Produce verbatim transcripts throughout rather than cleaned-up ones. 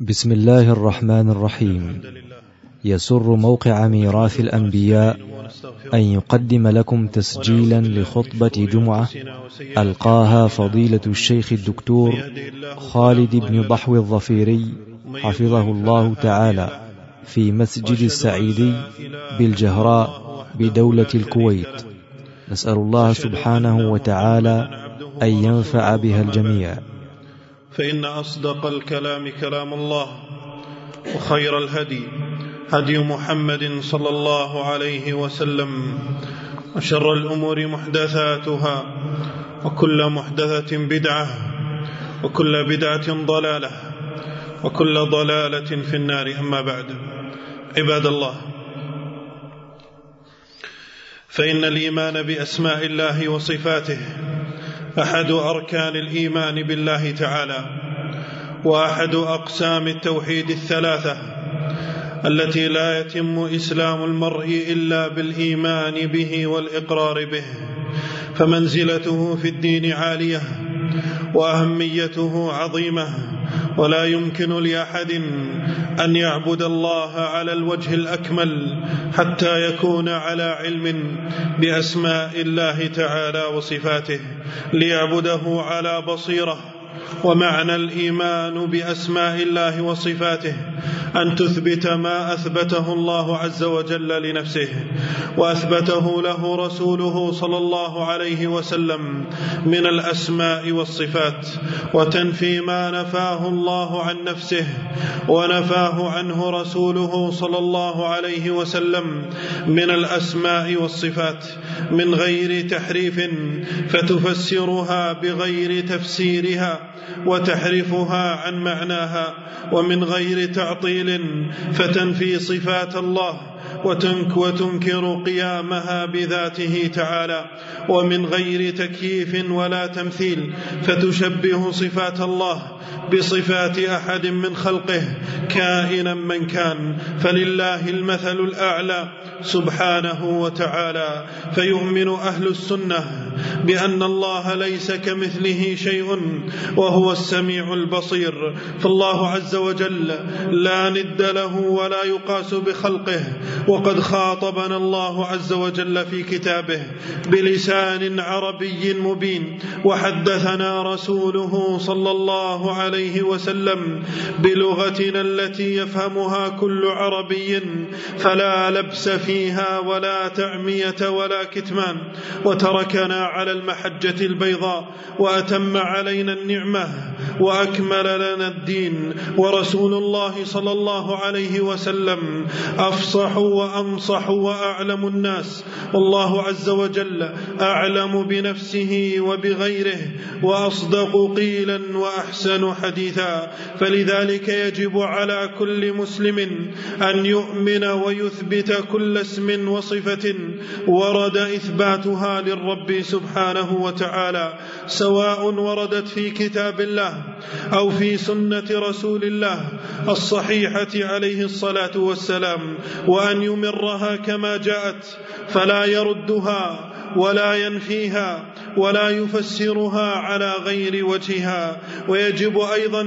بسم الله الرحمن الرحيم. يسر موقع ميراث الأنبياء أن يقدم لكم تسجيلا لخطبة جمعة ألقاها فضيلة الشيخ الدكتور خالد بن ضحو الظفيري حفظه الله تعالى في مسجد السعيدي بالجهراء بدولة الكويت. نسأل الله سبحانه وتعالى أن ينفع بها الجميع. فإن أصدق الكلام كلام الله، وخير الهدي هدي محمد صلى الله عليه وسلم، وشر الأمور محدثاتها، وكل محدثة بدعة، وكل بدعة ضلالة، وكل ضلالة في النار. أما بعد، عباد الله، فإن الإيمان بأسماء الله وصفاته أحد أركان الإيمان بالله تعالى، وأحد أقسام التوحيد الثلاثة التي لا يتم إسلام المرء إلا بالإيمان به والإقرار به، فمنزلته في الدين عالية وأهميته عظيمة، ولا يمكن لأحد أن يعبد الله على الوجه الأكمل حتى يكون على علم بأسماء الله تعالى وصفاته، ليعبده على بصيرة. ومعنى الإيمان بأسماء الله وصفاته أن تثبت ما أثبته الله عز وجل لنفسه، وأثبته له رسوله صلى الله عليه وسلم من الأسماء والصفات، وتنفي ما نفاه الله عن نفسه ونفاه عنه رسوله صلى الله عليه وسلم من الأسماء والصفات من غير تحريف فتفسرها بغير تفسيرها وتحرفها عن معناها، ومن غير تعطيل فتنفي صفات الله وتنكر قيامها بذاته تعالى، ومن غير تكييف ولا تمثيل فتشبه صفات الله بصفات أحد من خلقه كائنا من كان، فلله المثل الأعلى سبحانه وتعالى. فيؤمن أهل السنة بأن الله ليس كمثله شيء وهو السميع البصير، فالله عز وجل لا ند له ولا يقاس بخلقه، وقد خاطبنا الله عز وجل في كتابه بلسان عربي مبين، وحدثنا رسوله صلى الله عليه وسلم بلغتنا التي يفهمها كل عربي، فلا لبس فيها ولا تعمية ولا كتمان، وتركنا على المحجة البيضاء وأتم علينا النعمة وأكمل لنا الدين. ورسول الله صلى الله عليه وسلم أفصح وأنصح وأعلم الناس، والله عز وجل أعلم بنفسه وبغيره وأصدق قيلا وأحسن حديثا. فلذلك يجب على كل مسلم أن يؤمن ويثبت كل اسم وصفة ورد إثباتها للرب سبحانه وتعالى، سواء وردت في كتاب الله أو في سنة رسول الله الصحيحة عليه الصلاة والسلام، وأن يمرها كما جاءت فلا يردها ولا ينفيها ولا يفسرها على غير وجهها. ويجب أيضا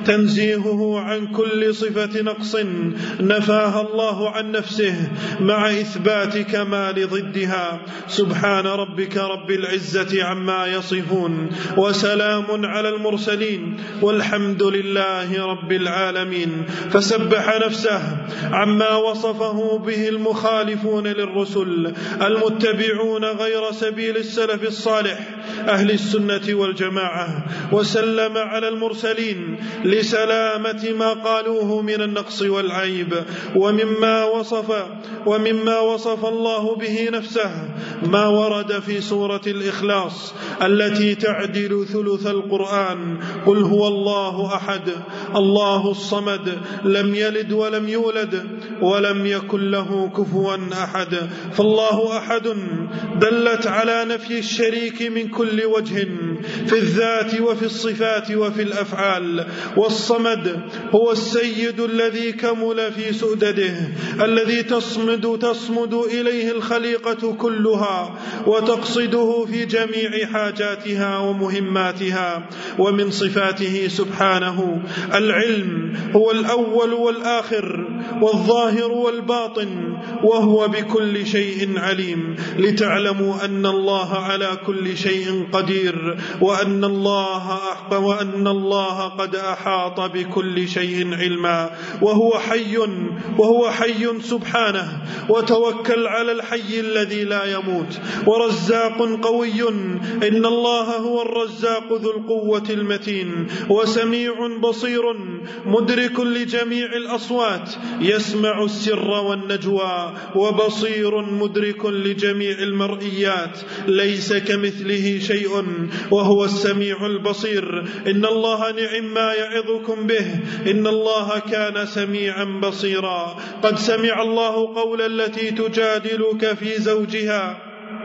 تنزيهه عن كل صفة نقص نفاها الله عن نفسه مع إثبات كمال ضدها. سبحان ربك رب العزة عما يصفون، وسلام على المرسلين، والحمد لله رب العالمين. فسبح نفسه عما وصفه به المخالفون للرسل المتبعون غير سبيل السلف الصالح أهل السنة والجماعة، وسلم على المرسلين لسلامة ما قالوه من النقص والعيب، ومما وصف ومما وصف الله به نفسه ما ورد في سورة الإخلاص التي تعدل ثلث القرآن: قل هو الله أحد الله الصمد لم يلد ولم يولد ولم يكن له كفوا أحد. فالله أحد دلت على نفي الشريك من كل وجه في الذات وفي الصفات وفي الأفعال. والصمد هو السيد الذي كمل في سؤدده، الذي تصمد تصمد إليه الخليقة كلها وتقصده في جميع حاجاتها ومهماتها. ومن صفاته سبحانه العلم، هو الأول والآخر والظاهر والباطن، وهو بكل شيء عليم، لتعلموا أن الله على كل شيء قدير، وأن الله وأن الله قد أحاط بكل شيء علما. وهو حي وهو حي سبحانه، وتوكل على الحي الذي لا يموت. ورزاق قوي، إن الله هو الرزاق ذو القوة المتين. وسميع بصير، مدرك لجميع الأصوات، يسمع السر والنجوى. وبصير مدرك لجميع المرئيات، ليس كمثله شيء وهو السميع البصير. إن الله نعم ما يعظكم به، إن الله كان سميعا بصيرا. قد سمع الله قول التي تجادلك في زوجها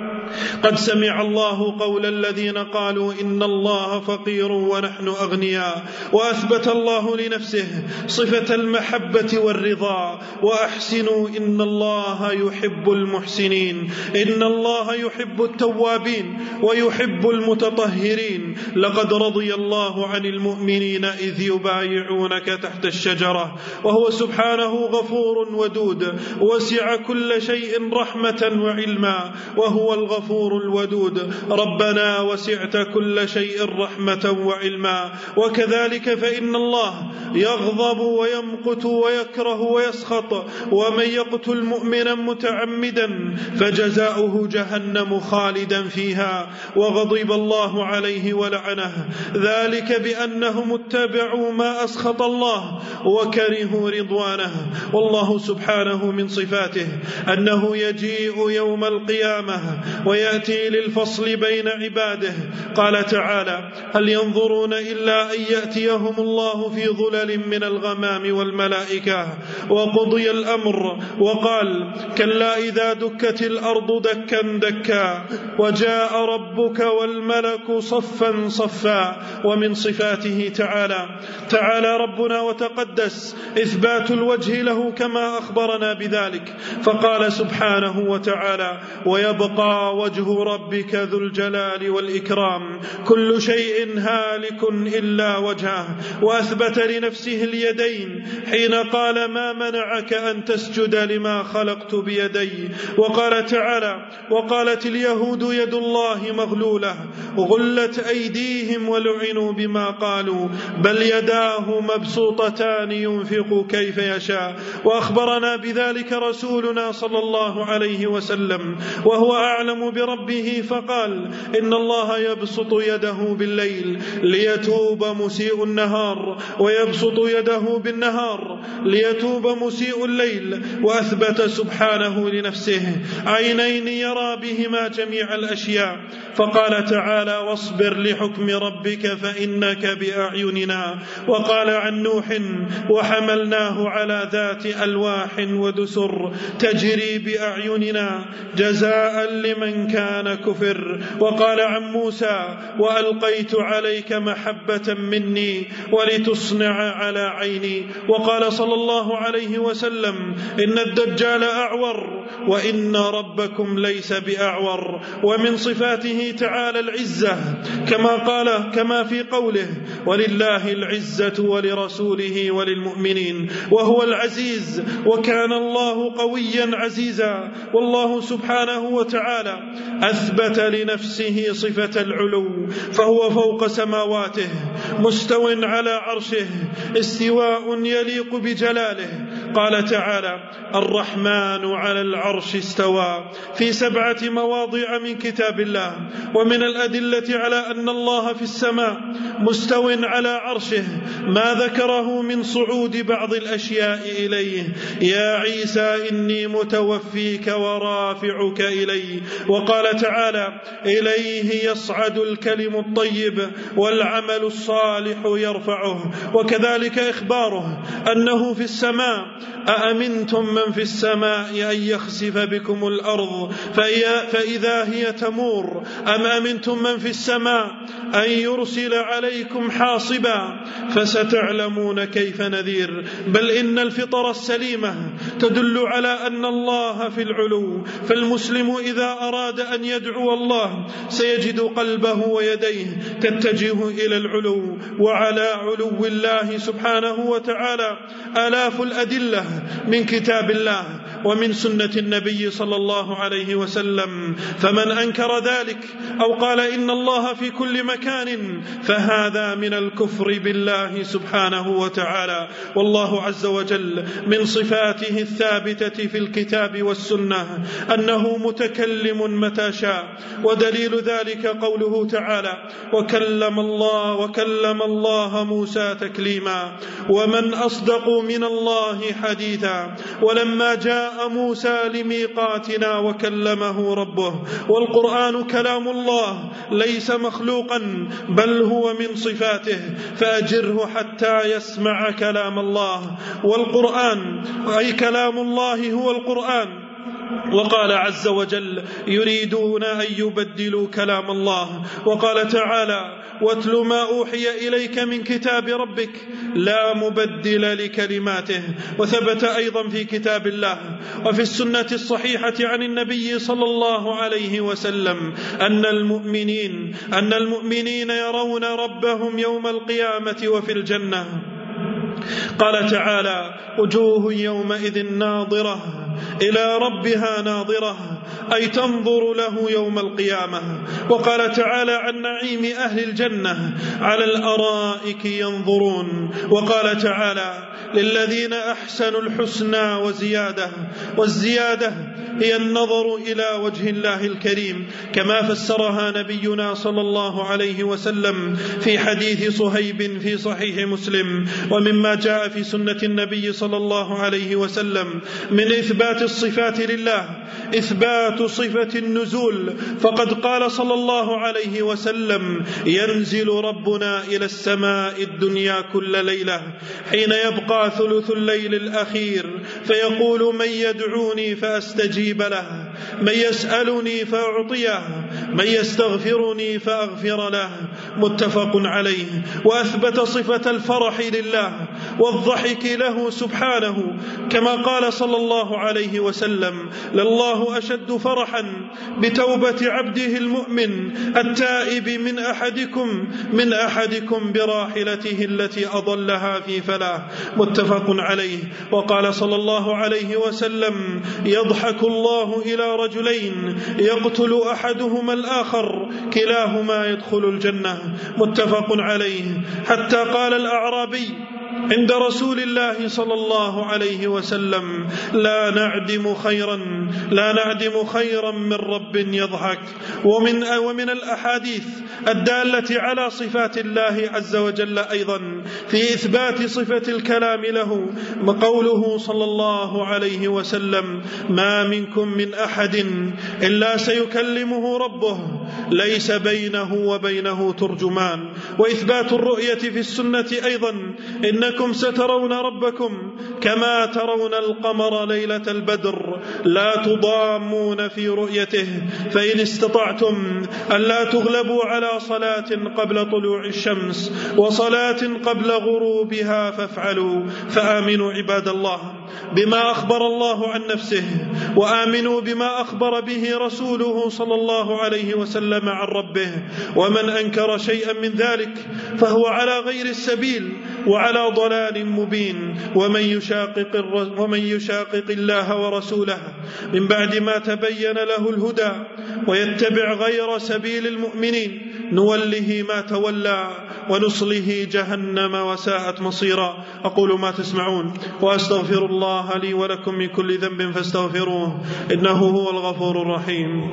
قد سمع الله قول الذين قالوا إن الله فقير ونحن أغنياء. وأثبت الله لنفسه صفة المحبة والرضا. وأحسنوا إن الله يحب المحسنين، إن الله يحب التوابين ويحب المتطهرين. لقد رضي الله عن المؤمنين إذ يبايعونك تحت الشجرة، وهو سبحانه غفور ودود، وسع كل شيء رحمة وعلما، وهو الغفور الودود. ربنا وسعت كل شيء رحمة وعلما. وكذلك فإن الله يغضب ويمقت ويكره ويسخط، ومن يقتل مؤمنا متعمدا فجزاؤه جهنم خالدا فيها، وغضب الله عليه ولعنه، ذلك بأنهم اتبعوا ما أسخط الله وكرهوا رضوانه. والله سبحانه من صفاته أنه يجيء يوم القيامة ويأتي للفصل بين عباده. قال تعالى: هل ينظرون إلا أن يأتيهم الله في ظلل من الغمام والملائكة وقضي الأمر. وقال: كلا إذا دكت الأرض دكا دكا وجاء ربك والملك صفا صفا. ومن صفاته تعالى تعالى ربنا وتقدس إثبات الوجه له كما أخبرنا بذلك، فقال سبحانه وتعالى: ويبقى وجه ربك ذو الجلال والإكرام، كل شيء هالك إلا وجهه. وأثبت لنفسه اليدين حين قال: ما منعك أن تسجد لما خلقت بيدي. وقال تعالى: وقالت اليهود يد الله مغلولة غلت أيديهم ولعنوا بما قالوا بل يداه مبسوطتان ينفق كيف يشاء. وأخبرنا بذلك رسولنا صلى الله عليه وسلم وهو أعلم بربه، فقال: إن الله يبسط يده بالليل ليتوب مسيء النهار، ويبسط يده بالنهار ليتوب مسيء الليل. وأثبت سبحانه لنفسه عينين يرى بهما جميع الأشياء، فقال تعالى: واصبر لحكم ربك فإنك بأعيننا. وقال عن نوح: وحملناه على ذات ألواح ودسر تجري بأعيننا جزاء لمن كان كفر. وقال عن موسى: وألقيت عليك محبة مني ولتصنع على عيني. وقال صلى الله عليه وسلم: إن الدجال أعور وإن ربكم ليس بأعور. ومن صفاته تعالى العزة، كما قال كما في قوله: ولله العزة ولرسوله وللمؤمنين. وهو العزيز، وكان الله قويا عزيزا. والله سبحانه وتعالى أثبت لنفسه صفة العلو، فهو فوق سماواته مستو على عرشه استواء يليق بجلاله. قال تعالى: الرحمن على العرش استوى، في سبعة مواضع من كتاب الله. ومن الأدلة على أن الله في السماء مستو على عرشه ما ذكره من صعود بعض الأشياء إليه: يا عيسى إني متوفيك ورافعك إلي. وقال تعالى: إليه يصعد الكلم الطيب والعمل الصالح يرفعه. وكذلك إخباره أنه في السماء: أأمنتم من في السماء أن يخسف بكم الأرض فإذا هي تمور، أم أمنتم من في السماء أن يرسل عليكم حاصبا فستعلمون كيف نذير. بل إن الفطر السليمة تدل على أن الله في العلو، فالمسلم إذا أراد أن يدعو الله سيجد قلبه ويديه تتجه إلى العلو، وعلى علو الله سبحانه وتعالى آلاف الأدلة من كتاب الله ومن سنة النبي صلى الله عليه وسلم. فمن أنكر ذلك أو قال إن الله في كل مكان فهذا من الكفر بالله سبحانه وتعالى. والله عز وجل من صفاته الثابتة في الكتاب والسنة أنه متكلم متى شاء، ودليل ذلك قوله تعالى: وكلم الله وكلم الله موسى تكليما. ومن أصدق من الله حديثا. ولما جاء موسى لميقاتنا وكلمه ربه. والقرآن كلام الله ليس مخلوقا بل هو من صفاته، فأجره حتى يسمع كلام الله. والقرآن أي كلام الله هو القرآن. وقال عز وجل: يريدون أن يبدلوا كلام الله. وقال تعالى: واتل ما أوحي إليك من كتاب ربك لا مبدل لكلماته. وثبت أيضا في كتاب الله وفي السنة الصحيحة عن النبي صلى الله عليه وسلم أن المؤمنين أن المؤمنين يرون ربهم يوم القيامة وفي الجنة. قال تعالى: وجوه يومئذ ناظرة إلى ربها ناظرة، أي تنظر له يوم القيامة. وقال تعالى عن نعيم أهل الجنة: على الأرائك ينظرون. وقال تعالى: للذين أحسنوا الحسنى وزيادة. والزيادة هي النظر إلى وجه الله الكريم، كما فسرها نبينا صلى الله عليه وسلم في حديث صهيب في صحيح مسلم. ومما جاء في سنة النبي صلى الله عليه وسلم من إثبات الصفات لله إثبات صفة النزول، فقد قال صلى الله عليه وسلم: ينزل ربنا إلى السماء الدنيا كل ليلة حين يبقى ثلث الليل الأخير، فيقول: من يدعوني فأستجيب له، من يسألني فأعطيه، من يستغفرني فأغفر له. متفق عليه. وأثبت صفة الفرح لله والضحك له سبحانه، كما قال صلى الله عليه وسلم: لله أشد فرحا بتوبة عبده المؤمن التائب من أحدكم من أحدكم براحلته التي أضلها في فلاة. متفق عليه. وقال صلى الله عليه وسلم: يضحك الله إلى رجلين يقتل أحدهما الآخر كلاهما يدخل الجنة. متفق عليه. حتى قال الأعرابي عند رسول الله صلى الله عليه وسلم: لا نعدم خيرا لا نعدم خيرا من رب يضحك. ومن ومن الأحاديث الدالة على صفات الله عز وجل أيضا في إثبات صفة الكلام له قوله صلى الله عليه وسلم: ما منكم من أحد إلا سيكلمه ربه ليس بينه وبينه ترجمان. وإثبات الرؤية في السنة أيضا: إنكم سترون ربكم كما ترون القمر ليلة البدر لا تضامون في رؤيته، فإن استطعتم ألا تغلبوا على صلاة قبل طلوع الشمس وصلاة قبل غروبها فافعلوا. فآمنوا عباد الله بما أخبر الله عن نفسه، وآمنوا بما أخبر به رسوله صلى الله عليه وسلم عن ربه. ومن أنكر شيئا من ذلك فهو على غير السبيل وعلى ضلال مبين. ومن يشاقق, ومن يشاقق الله ورسوله من بعد ما تبين له الهدى ويتبع غير سبيل المؤمنين نوله ما تولى ونصله جهنم وساءت مصيرا. أقول ما تسمعون وأستغفر الله لي ولكم من كل ذنب فاستغفروه إنه هو الغفور الرحيم.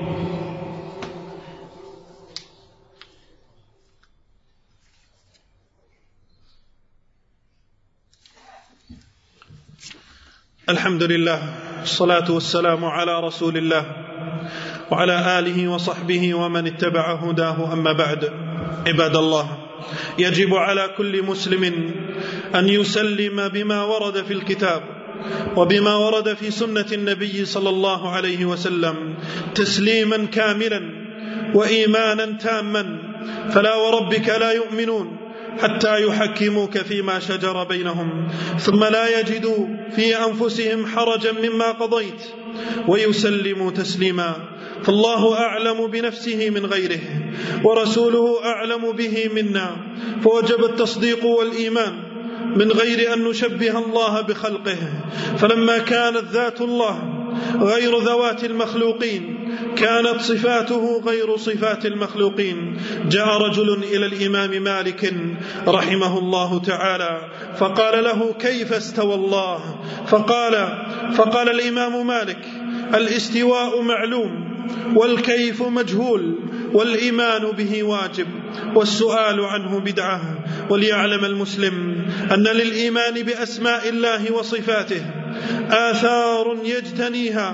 الحمد لله، الصلاة والسلام على رسول الله وعلى آله وصحبه ومن اتبع هداه. أما بعد، عباد الله، يجب على كل مسلم أن يسلم بما ورد في الكتاب وبما ورد في سنة النبي صلى الله عليه وسلم تسليما كاملا وإيمانا تاما، فلا وربك لا يؤمنون حتى يحكموك فيما شجر بينهم ثم لا يجدوا في أنفسهم حرجا مما قضيت ويسلموا تسليما. فالله أعلم بنفسه من غيره ورسوله أعلم به منا، فوجب التصديق والإيمان من غير أن نشبه الله بخلقه. فلما كانت ذات الله غير ذوات المخلوقين كانت صفاته غير صفات المخلوقين. جاء رجل إلى الإمام مالك رحمه الله تعالى فقال له: كيف استوى الله؟ فقال فقال الإمام مالك: الاستواء معلوم والكيف مجهول والإيمان به واجب والسؤال عنه بدعة. وليعلم المسلم أن للإيمان بأسماء الله وصفاته آثار يجتنيها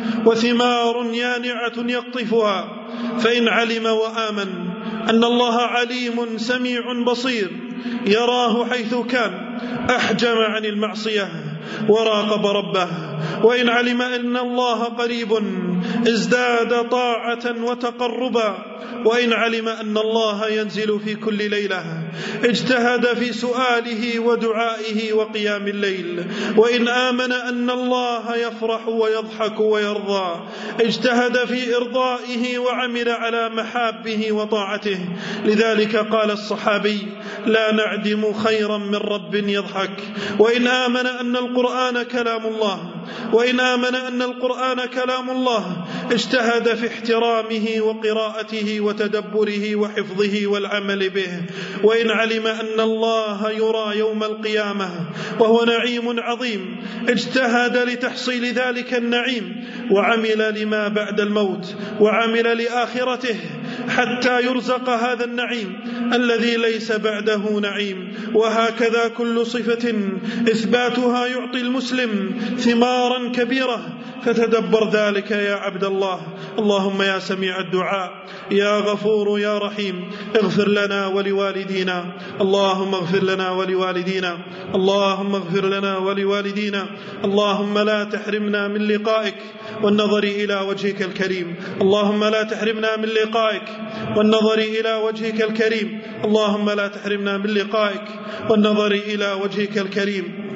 وثمار يانعة يقطفها، فإن علم وآمن أن الله عليم سميع بصير يراه حيث كان أحجم عن المعصية وراقب ربه، وإن علم أن الله قريب ازداد طاعة وتقربا، وإن علم أن الله ينزل في كل ليلة اجتهد في سؤاله ودعائه وقيام الليل، وإن آمن أن الله يفرح ويضحك ويرضى اجتهد في إرضائه وعمل على محابه وطاعته. لذلك قال الصحابي: لا نعدم خيرا من رب يضحك. وإن آمن أن القرآن كلام الله وإن آمن أن القرآن كلام الله اجتهد في احترامه وقراءته وتدبره وحفظه والعمل به. وإن علم أن الله يرى يوم القيامة وهو نعيم عظيم اجتهد لتحصيل ذلك النعيم وعمل لما بعد الموت وعمل لآخرته حتى يرزق هذا النعيم الذي ليس بعده نعيم. وهكذا كل صفة إثباتها يعطي المسلم ثمارا كبيرة، فتدبر ذلك يا عبد الله. اللهم يا سميع الدعاء يا غفور يا رحيم اغفر لنا ولوالدينا، اللهم اغفر لنا ولوالدينا، اللهم اغفر لنا ولوالدينا. اللهم لا تحرمنا من لقائك والنظر إلى وجهك الكريم، اللهم لا تحرمنا من لقائك والنظر إلى وجهك الكريم، اللهم لا تحرمنا من لقائك والنظر إلى وجهك الكريم.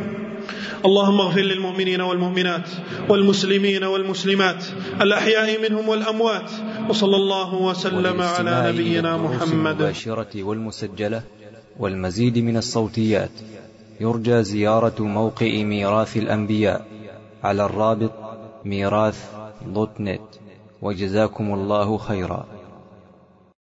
اللهم اغفر للمؤمنين والمؤمنات والمسلمين والمسلمات الأحياء منهم والأموات، وصلى الله وسلم على نبينا محمد. المباشرة والمسجلة والمزيد من الصوتيات يرجى زيارة موقع ميراث الأنبياء على الرابط ميراث دوت نت. وجزاكم الله خيرا.